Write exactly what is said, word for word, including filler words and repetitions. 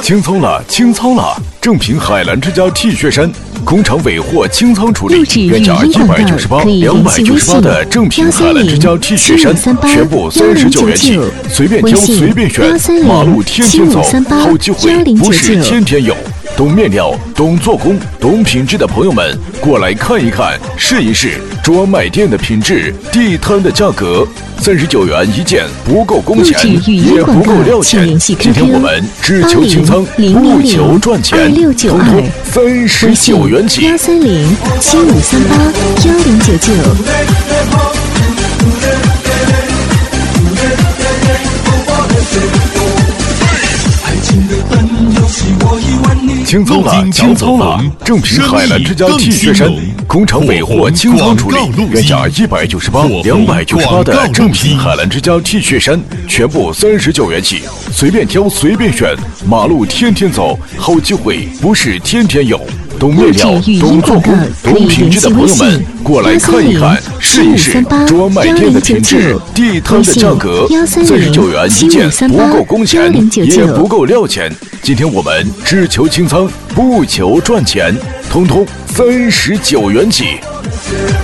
清仓了，清仓了！正品海澜之家 T 恤衫，工厂尾货清仓处理，原价一百九十八、两百九十八的正品海澜之家 T 恤衫，全部三十九元起，随便挑随便选，马路天天走，好机会不是天天有。懂面料、懂做工、懂品质的朋友们，过来看一看，试一试专卖店的品质，地摊的价格。三十九元一件，不够工钱，也不够料钱。今天我们只求清仓，不求赚钱，通通三十九元起。 幺三零七五三八幺零九九。 清仓了，清仓了！正品海澜之家 T 恤衫，工厂尾货清仓处理，原价一百九十八、两百九十八的正品海澜之家 T 恤衫，全部三十九元起，随便挑随便选，马路天天走，好机会不是天天有。懂面料、懂做工、懂品质的朋友们，过来看一看，试一试专卖店的品质，地摊的价格。三十九元一件，不够工钱，也不够料钱。今天我们只求清仓，不求赚钱，通通三十九元起。